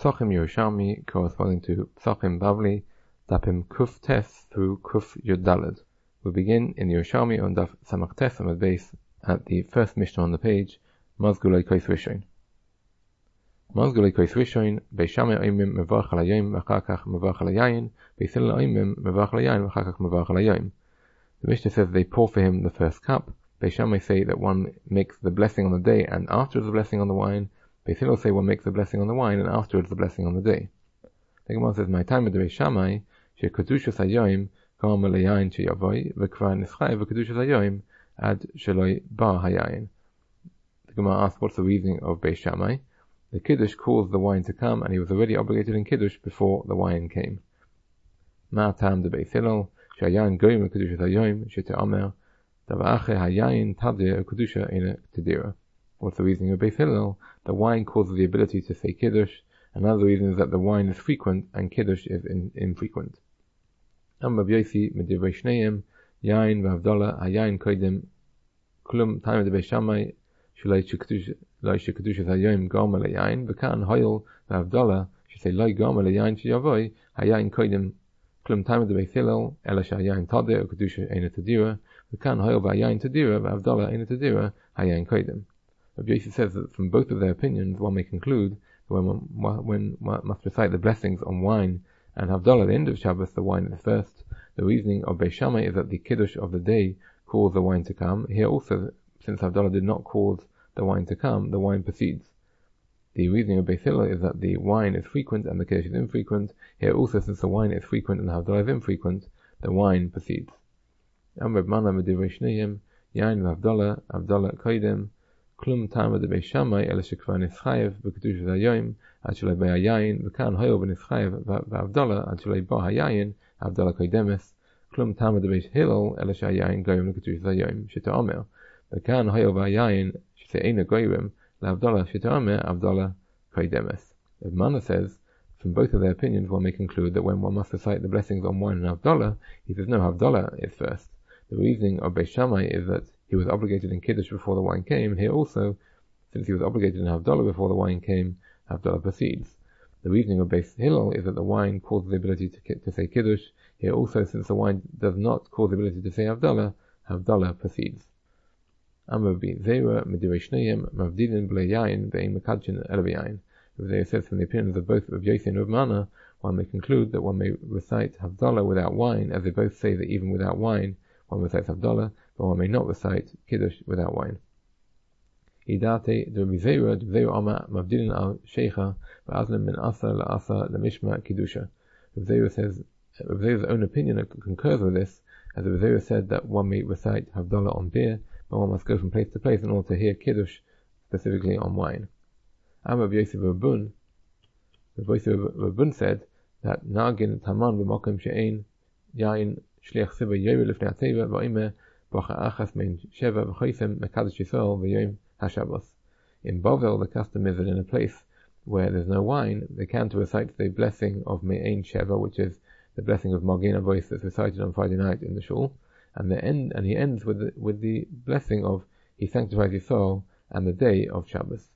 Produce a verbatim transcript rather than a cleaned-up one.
Psachim Yerushalmi corresponding to Psachim Bavli, Dapim Kuf Tes through Kuf Yud Daled. We begin in Yerushalmi on Daf Samach Tes Amud Beis at the first Mishnah on the page, Mazgulei Kois Rishon. Mazgulei Kois Rishon, Beis Shammai Oimim Mevarch Al Hayom V'achar Kach Mevarch Al Hayayin, Beis Hillel Oimim Mevarch Al Hayayin V'achar Kach Mevarch Al Hayom. The Mishnah says they pour for him the first cup. Beis Shammai say that one makes the blessing on the day and afterwards the blessing on the wine. Beis Hillel say one makes the blessing on the wine and afterwards the blessing on the day. The Gemara says, "My time with the Beis Shammai, she kedushas hayoim gam leyayin sheyavoy v'kvar nischay v'kedushas hayoim ad sheloi bar hayayin." The Gemara asks, what's the reasoning of Beis Shammai? The kiddush caused the wine to come, and he was already obligated in kiddush before the wine came. Ma tam de Beis Hillel shayayin goyim v'kedushas hayoim shete'amer dava'ache hayayin tadir v'kedusha ina tedira. What's the reasoning of Beis Hillel? The wine causes the ability to say kiddush. Another reason is that the wine is frequent and kiddush is in, infrequent. Amma b'yosi medivrei shneim yain v'havdalah hayayin koidem klum time of the Beis Shammai sheloi shekdushas hayoim gama leyayin v'kan hoyel v'havdalah shesay loi gama leyayin sheyavoy hayayin koidem klum time of the Beis Hillel ela shehayayin tadir v'kedusha eina tadira v'kan hoyel v'hayayin tadira v'havdalah eina tadira hayayin koidem. Rabbi Yossi says that from both of their opinions one may conclude that when one, when one must recite the blessings on wine and Havdalah at the end of Shabbos, the wine is first. The reasoning of Beis Shammai is that the kiddush of the day caused the wine to come. Here also, since Havdalah did not cause the wine to come, the wine proceeds. The reasoning of Beis Hillel is that the wine is frequent and the kiddush is infrequent. Here also, since the wine is frequent and the Havdalah is infrequent, the wine proceeds. Amr Mana Medivrei Shneim Yain v'Havdalah Havdalah Koidem Klum Tama de Beis Shammai ela shekvar nischayev v'kedushas hayoim ad sheloi bar hayayin v'kan hoyel v'nischayev v'havdalah ad sheloi bar hayayin havdalah koidemes Klum Tama de Beis Hillel ela shehayayin goyim v'kedushas hayoim shete'omer v'kan hoyel v'hayayin she'eina goyim l'havdalah shete'omer havdalah koidemes. If Mana says, from both of their opinions one may conclude that when one must recite the blessings on wine and havdalah, he says no, havdalah is first. The reasoning of Beis Shammai is that he was obligated in kiddush before the wine came. Here also, since he was obligated in Havdalah before the wine came, Havdalah proceeds. The reasoning of Beis Hillel is that the wine causes the ability to, to say kiddush. Here also, since the wine does not cause the ability to say Havdalah, Havdalah proceeds. Amar bi Zera medivrei shneim mavdilin b'lei yayin ve'ein mekadshin ela b'yayin. Zera says from the opinions of both of Yossi and Rav Mana, one may conclude that one may recite Havdalah without wine, as they both say that even without wine one recites Havdalah, but one may not recite kiddush without wine. Idate de Rizera de Rizera Ama Mavdilin al Sheikha v'azlim min asa la'asa lemishma kiddusha. Rizera says, Rizera's own opinion concurs with this, as Rizera said that one may recite Havdalah on beer, but one must go from place to place in order to hear kiddush specifically on wine. Amar Yosef Rabun, Yosef Rabun said that Nagin Taman b'makom she'ein yain shliach siva yoyre lifnei ateva v'omer bracha achas mein sheva v'choisem mekadosh Yisrael v'yom haShabbos. In Bavel, the custom is that in a place where there's no wine, they can to recite the blessing of Me'ein Sheva, which is the blessing of Magen Avos that's recited on Friday night in the shul, and the end, and he ends with the, with the blessing of he sanctifies Yisrael and the day of Shabbos.